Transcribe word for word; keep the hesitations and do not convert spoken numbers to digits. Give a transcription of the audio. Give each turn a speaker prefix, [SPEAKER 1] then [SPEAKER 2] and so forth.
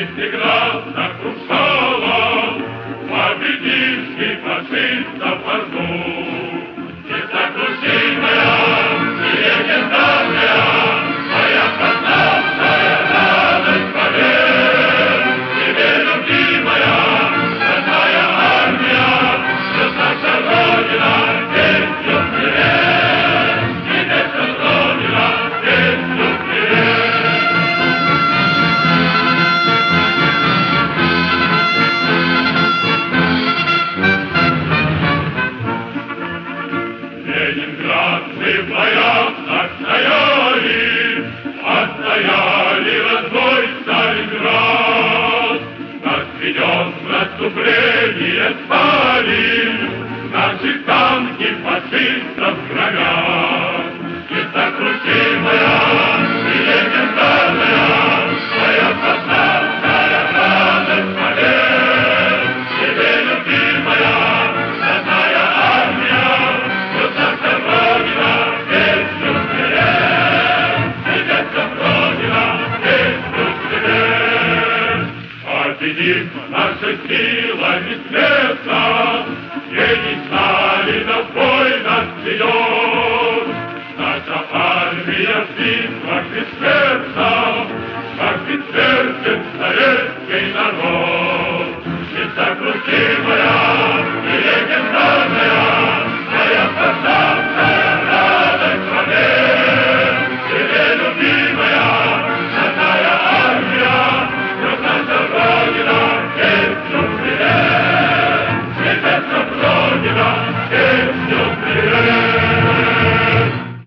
[SPEAKER 1] всегда сокрушала победивший фашистов орду. Несокрушимая и легендарная моя познавшая радость побед. Тебе любимая родная армия, что наша Родина песню привет. Тебе вся Родина песню привет. Ленинград мы в боях отстояли, отстояли родной Сталинград. Нас ведет в наступление Сталин, наши танки фашистов громят. Несокрушимая и легендарная моя познавшая радость побед. Тебе любимая родная армия, что наша Родина песню привет. Тебе вся Родина песню привет. Победив наша сила бессмертна, гений Сталина в бой нас ведет. Наша армия в битвах бессмертна.